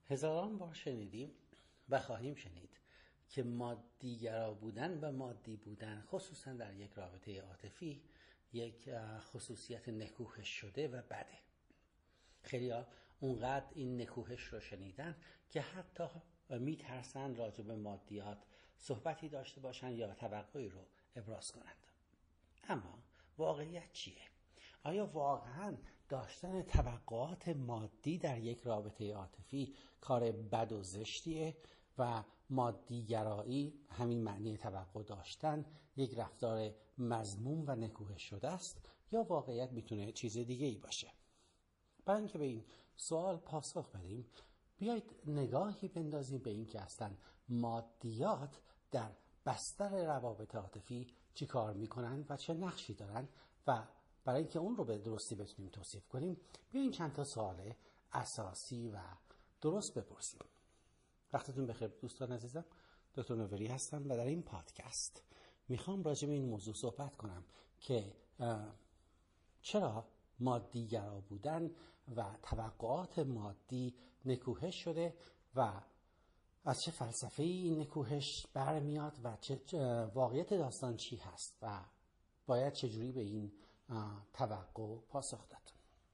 هزاران بار شنیدیم و خواهیم شنید که مادیگرا بودن و مادی بودن خصوصا در یک رابطه عاطفی یک خصوصیت نکوهش شده و بده. خیلی‌ها اونقدر این نکوهش رو شنیدن که حتی میترسن راجع به مادیات صحبتی داشته باشن یا توقعی رو ابراز کنند. اما واقعیت چیه؟ آیا واقعا داشتن توقعات مادی در یک رابطه عاطفی کار بد و زشتیه و مادیگرایی همین معنی توقع داشتن یک رفتار مذموم و نکوهش شده است یا واقعیت میتونه چیز دیگه ای باشه؟ برای اینکه به این سوال پاسخ بدیم بیایید نگاهی بندازیم به این که اصلا مادیات در بستر روابط عاطفی چی کار میکنن و چه نقشی دارن و برای اینکه اون رو به درستی بتونیم توصیف کنیم بیایید چند تا سوال اساسی و درست بپرسیم. وقتتون بخیر دوستان عزیزم، دکتر نوری هستم و در این پادکست میخوام راجع به این موضوع صحبت کنم که چرا مادیگرا بودن و توقعات مادی نکوهش شده و از چه فلسفه‌ای این نکوهش برمیاد و واقعیت داستان چی هست و باید چجوری به این توقع پاسخ داد.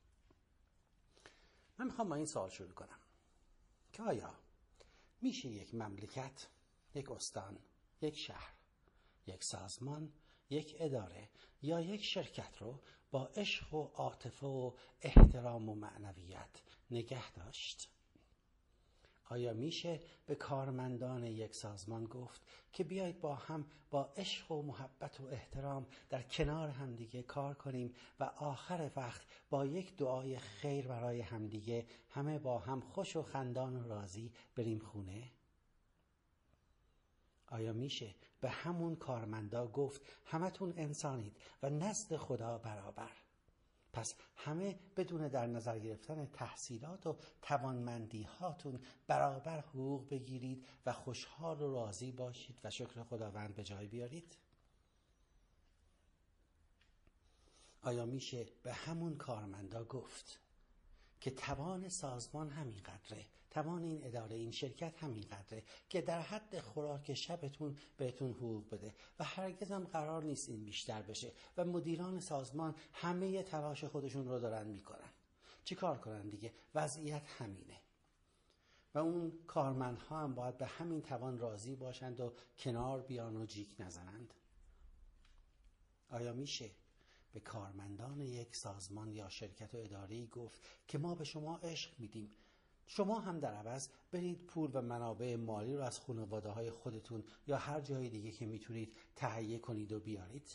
من میخوام با این سوال شروع کنم که آیا میشه یک مملکت، یک استان، یک شهر، یک سازمان، یک اداره یا یک شرکت رو با عشق و عاطفه و احترام و معنویت نگه داشت؟ آیا میشه به کارمندان یک سازمان گفت که بیایید با هم با عشق و محبت و احترام در کنار همدیگه کار کنیم و آخر وقت با یک دعای خیر برای همدیگه همه با هم خوش و خندان و راضی بریم خونه؟ آیا میشه به همون کارمندا گفت همتون انسانید و نزد خدا برابر، پس همه بدون در نظر گرفتن تحصیلات و توانمندی هاتون برابر حقوق بگیرید و خوشحال و راضی باشید و شکر خداوند به جای بیارید؟ آیا میشه به همون کارمندا گفت که توان سازمان همینقدره، توان این اداره، این شرکت همینقدره که در حد خوراک شبتون بهتون حقوق بده و هرگز هم قرار نیست این بیشتر بشه و مدیران سازمان همه تلاش خودشون رو دارن میکنن؟ چی کار کنن دیگه؟ وضعیت همینه و اون کارمندها هم باید به همین توان راضی باشند و کنار بیان و جیک نزنند. آیا میشه به کارمندان یک سازمان یا شرکت و اداره‌ای گفت که ما به شما عشق میدیم، شما هم در عوض برید پول و منابع مالی رو از خانواده‌های خودتون یا هر جای دیگه که میتونید تهیه کنید و بیارید؟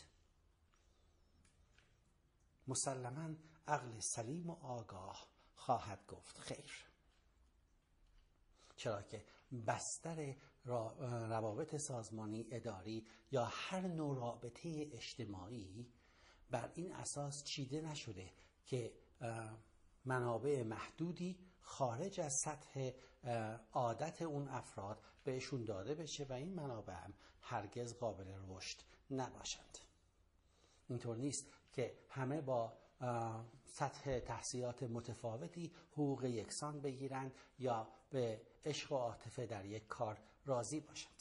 مسلماً عقل سلیم و آگاه خواهد گفت خیر، چرا که بستر روابط سازمانی، اداری یا هر نوع رابطه اجتماعی بر این اساس چیده نشده که منابع محدودی خارج از سطح عادت اون افراد بهشون داده بشه و این منابع هم هرگز قابل رشد نباشند. اینطور نیست که همه با سطح تحصیلات متفاوتی حقوق یکسان بگیرند یا به عشق و عاطفه در یک کار راضی باشند.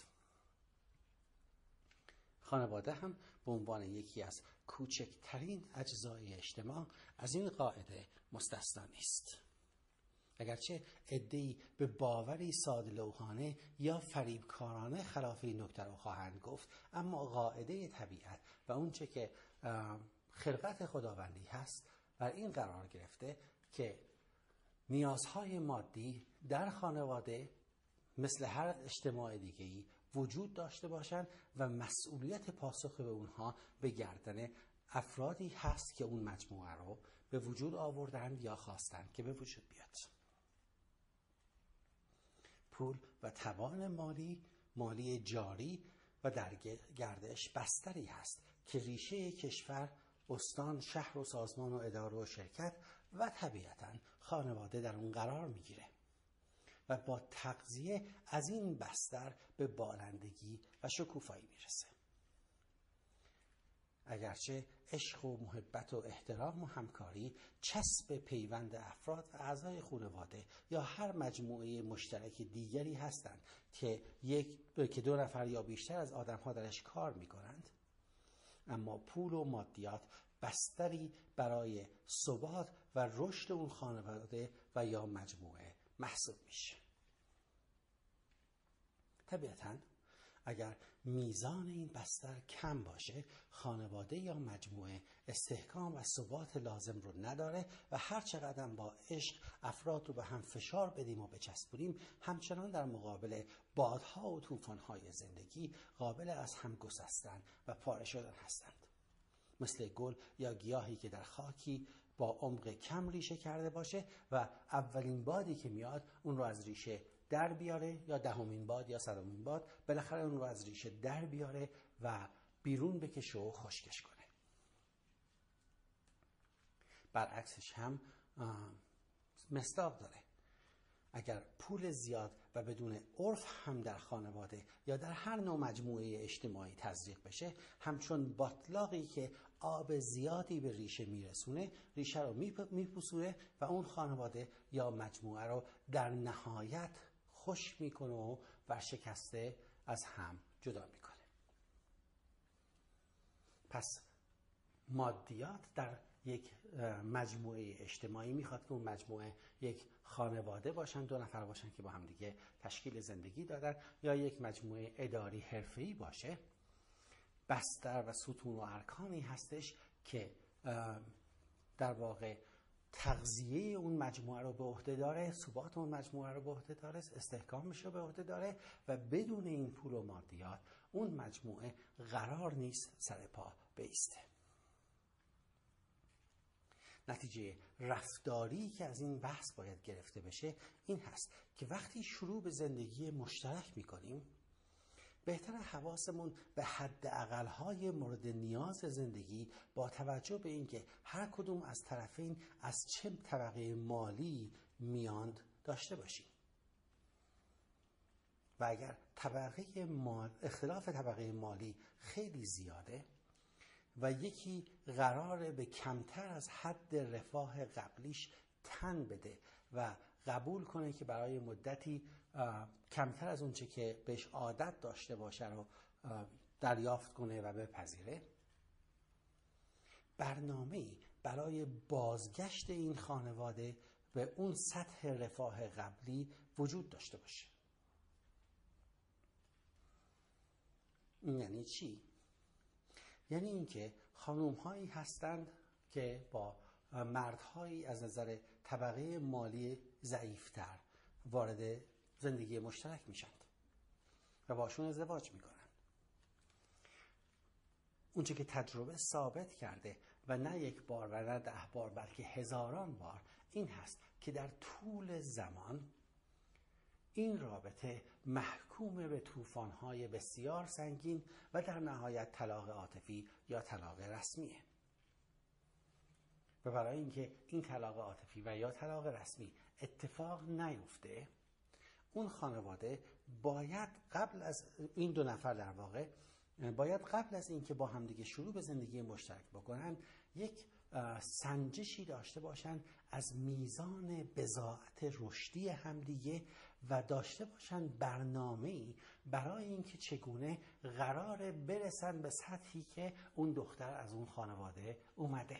خانواده هم به عنوان یکی از کوچکترین اجزای اجتماع از این قاعده مستثنا نیست. اگرچه عده‌ای به باوری ساده‌لوحانه یا فریبکارانه خلاف این نکته رو خواهند گفت، اما قاعده طبیعت و اونچه که خلقت خداوندی هست بر این قرار گرفته که نیازهای مادی در خانواده مثل هر اجتماع دیگه‌ای وجود داشته باشند و مسئولیت پاسخ به اونها به گردن افرادی هست که اون مجموعه رو به وجود آوردن یا خواستن که به وجود بیاد. پول و توان مالی جاری و در گردش بستری هست که ریشه کشور، استان، شهر و سازمان و اداره و شرکت و طبیعتاً خانواده در اون قرار میگیره و با تغذیه از این بستر به بالندگی و شکوفایی میرسه. اگرچه عشق و محبت و احترام و همکاری چسب پیوند افراد و اعضای خانواده یا هر مجموعه مشترک دیگری هستند که دو نفر یا بیشتر از آدم‌ها درش کار می‌کنند، اما پول و مادیات بستری برای ثبات و رشد اون خانواده و یا مجموعه محسوب میشه. طبیعتاً اگر میزان این بستر کم باشه، خانواده یا مجموعه استحکام و ثبات لازم رو نداره و هر چقدر با عشق افراد رو به هم فشار بدیم و بچسبونیم، همچنان در مقابل بادها و طوفان‌های زندگی قابل از هم گسستن و پاره شدن هستند. مثل گل یا گیاهی که در خاکی با عمق کم ریشه کرده باشه و اولین بادی که میاد اون رو از ریشه در بیاره، یا دهمین باد یا صدمین باد بالاخره اون رو از ریشه در بیاره و بیرون بکشه و خشکش کنه. برعکسش هم مصداق داره. اگر پول زیاد و بدون عرف هم در خانواده یا در هر نوع مجموعه اجتماعی تزریق بشه، همچون باتلاقی که آب زیادی به ریشه میرسونه، ریشه رو میپوسونه و اون خانواده یا مجموعه رو در نهایت خشک میکنه و ورشکسته از هم جدا میکنه. پس مادیات در یک مجموعه اجتماعی میخواد که اون مجموعه یک خانواده باشن، دو نفر باشن که با هم دیگه تشکیل زندگی دادن، یا یک مجموعه اداری حرفه‌ای باشه. بستر و ستون و ارکانی هستش که در واقع تغذیه اون مجموعه رو به عهده داره، ثبات اون مجموعه رو به عهده داره، استحکامش رو به عهده داره و بدون این پول و مادیات اون مجموعه قرار نیست سر پا بایسته. نتیجه رفتاری که از این بحث باید گرفته بشه این هست که وقتی شروع به زندگی مشترک میکنیم، بهتر حواسمون به حداقل‌های مورد نیاز زندگی با توجه به اینکه هر کدوم از طرفین از چه طبقه مالی میاند داشته باشیم. و اگر اختلاف طبقه مالی خیلی زیاده و یکی قراره به کمتر از حد رفاه قبلیش تن بده و قبول کنه که برای مدتی کمتر از اونچه که بهش عادت داشته باشه رو دریافت کنه و بپذیره، برنامه‌ای برای بازگشت این خانواده به اون سطح رفاه قبلی وجود داشته باشه. این یعنی چی؟ یعنی اینکه خانوم‌هایی هستند که با مردهایی از نظر طبقه مالی ضعیفتر وارد زندگی مشترک میشند و باشون ازدواج میکنن. اونچه که تجربه ثابت کرده و نه یک بار و نه 10 بار بلکه هزاران بار این هست که در طول زمان این رابطه محکوم به طوفان‌های بسیار سنگین و در نهایت طلاق عاطفی یا طلاق رسمیه. و برای اینکه این طلاق عاطفی و یا طلاق رسمی اتفاق نیفته، اون خانواده باید قبل از این دو نفر در واقع باید قبل از اینکه با همدیگه شروع به زندگی مشترک بکنن یک سنجشی داشته باشن از میزان بضاعت رشدی همدیگه و داشته باشن برنامه‌ای برای اینکه چگونه قراره برسن به سطحی که اون دختر از اون خانواده اومده.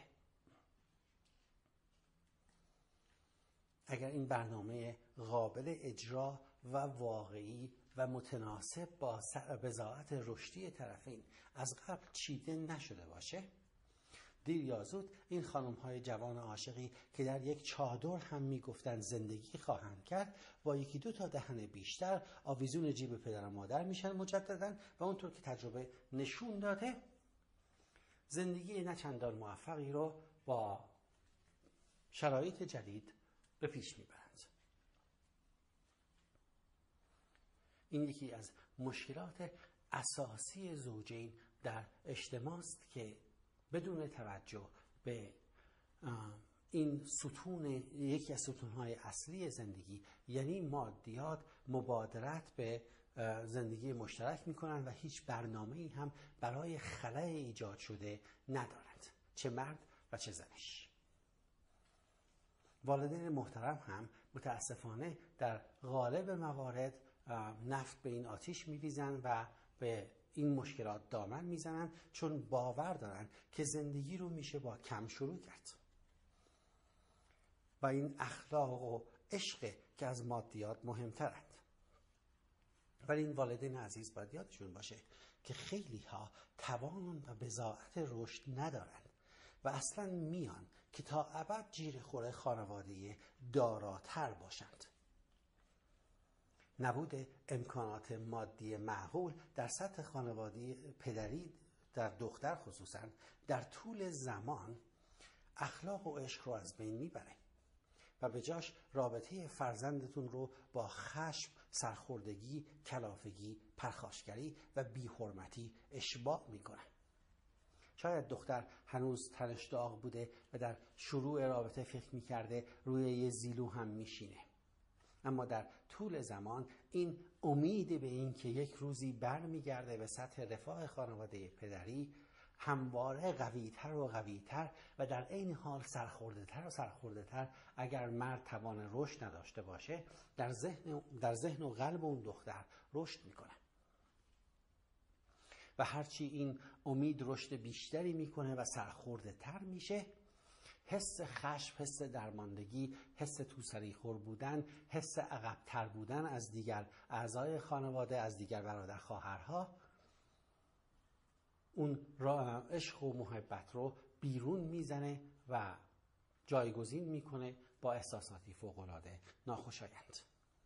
اگر این برنامه قابل اجرا و واقعی و متناسب با بضاعت رشدی طرفین از قبل چیده نشده باشه، دیر یا زود این خانم‌های جوان عاشقی که در یک چادر هم میگفتن زندگی خواهند کرد، با یکی دو تا دهن بیشتر آویزون جیب پدر و مادر میشن مجدداً و اونطور که تجربه نشون داده زندگی نه چندان موفقی رو با شرایط جدید به پیش میبرند. این یکی از مشکلات اساسی زوجین در اجتماع است که بدون توجه به این ستون، یکی از ستونهای اصلی زندگی یعنی مادیات، مبادرت به زندگی مشترک میکنن و هیچ برنامه‌ای هم برای خلأ ایجاد شده ندارند، چه مرد و چه زنش. والدین محترم هم متاسفانه در غالب موارد نفت به این آتش میریزن و به این مشکلات دامن میزنن، چون باور دارن که زندگی رو میشه با کم شروع کرد و این اخلاق و عشق که از مادیات مهمترند. ولی این والدین عزیز باید یادشون باشه که خیلی ها توان و بضاعت رشد ندارند و اصلا میان که تا ابد جیر خور خانواده داراتر باشند. نبود امکانات مادی معقول در سطح خانواده پدری در دختر خصوصا در طول زمان اخلاق و عشق رو از بین میبره و به جاش رابطه فرزندتون رو با خشم، سرخوردگی، کلافگی، پرخاشگری و بی‌حرمتی اشباع میکنه. شاید دختر هنوز تنش داغ بوده و در شروع رابطه فکر میکرده روی یه زیلو هم میشینه، اما در طول زمان این امید به این که یک روزی برمیگرده به سطح رفاه خانواده پدری همواره قوی‌تر و قوی‌تر و در عین حال سرخورده‌تر و سرخورده‌تر اگر مرد توان رشد نداشته باشه در ذهن و قلب اون دختر رشد میکنه و هرچی این امید رشد بیشتری میکنه و سرخورده‌تر میشه، حس خشم، حس درماندگی، حس توسری خور بودن، حس عقب‌تر بودن از دیگر اعضای خانواده، از دیگر برادر خواهرها، اون عشق و محبت رو بیرون میزنه و جایگزین میکنه با احساساتی فوق‌العاده ناخوشایند.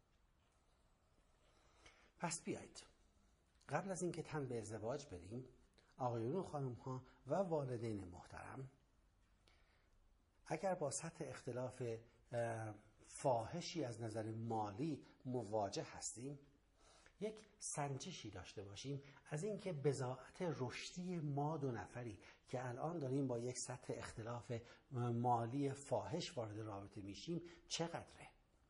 پس بیایید قبل از اینکه تن به ازدواج بدیم، آقایون و خانم‌ها و والدین محترم، اگر با سطح اختلاف فاحشی از نظر مالی مواجه هستیم، یک سنجشی داشته باشیم از اینکه بضاعت رشدی ما دو نفری که الان داریم با یک سطح اختلاف مالی فاحش وارد رابطه میشیم چقدره.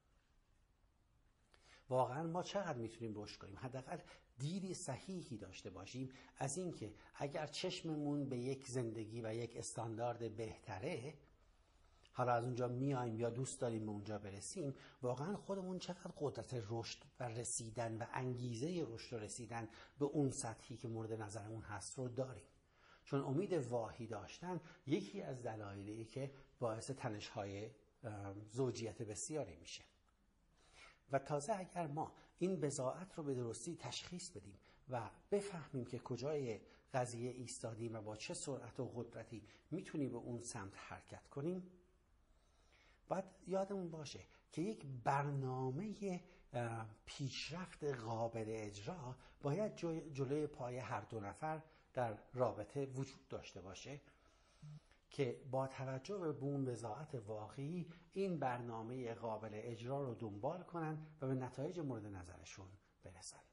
واقعا ما چقدر میتونیم رشد کنیم؟ حداقل دیدی صحیحی داشته باشیم از اینکه اگر چشممون به یک زندگی و یک استاندارد بهتره، حالا از اونجا میایم یا دوست داریم به اونجا برسیم، واقعا خودمون چقدر قدرت رشد و رسیدن و انگیزه رشد و رسیدن به اون سطحی که مورد نظرمون هست رو داریم. چون امید واهی داشتن یکی از دلایلی که باعث تنش‌های زوجیت بسیاری میشه. و تازه اگر ما این بضاعت رو به درستی تشخیص بدیم و بفهمیم که کجای قضیه ایستادیم و با چه سرعت و قدرتی میتونیم به اون سمت حرکت کنیم، باید یادمون باشه که یک برنامه پیشرفت قابل اجرا باید جلوی پای هر دو نفر در رابطه وجود داشته باشه که با توجه به اون بضاعت واقعی این برنامه قابل اجرا رو دنبال کنن و به نتایج مورد نظرشون برسند.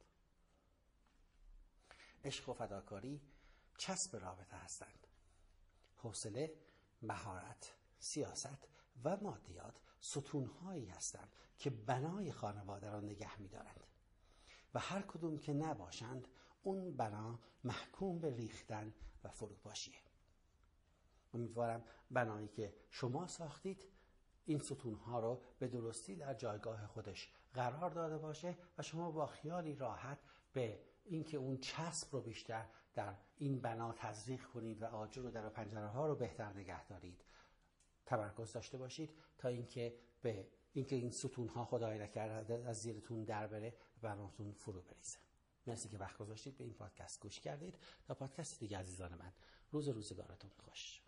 عشق و فداکاری چسب رابطه هستند. حوصله، مهارت، سیاست و مادیات ستونهایی هستند که بنای خانواده را نگه می‌دارند و هر کدوم که نباشند اون بنا محکوم به ریختن و فروپاشیه. امیدوارم بنایی که شما ساختید این ستونها رو به درستی در جایگاه خودش قرار داده باشه و شما با خیالی راحت به اینکه اون چسب رو بیشتر در این بنا تزریق کنید و آجر و در و پنجره ها رو بهتر نگه دارید تمرکز داشته باشید تا اینکه این ستونها خدای نکرده از زیرتون در بره و براتون فرو بریزه. مرسی که وقت گذاشتید به این پادکست گوش کردید. تا پادکست دیگه عزیزان من، روزگارتون خوش.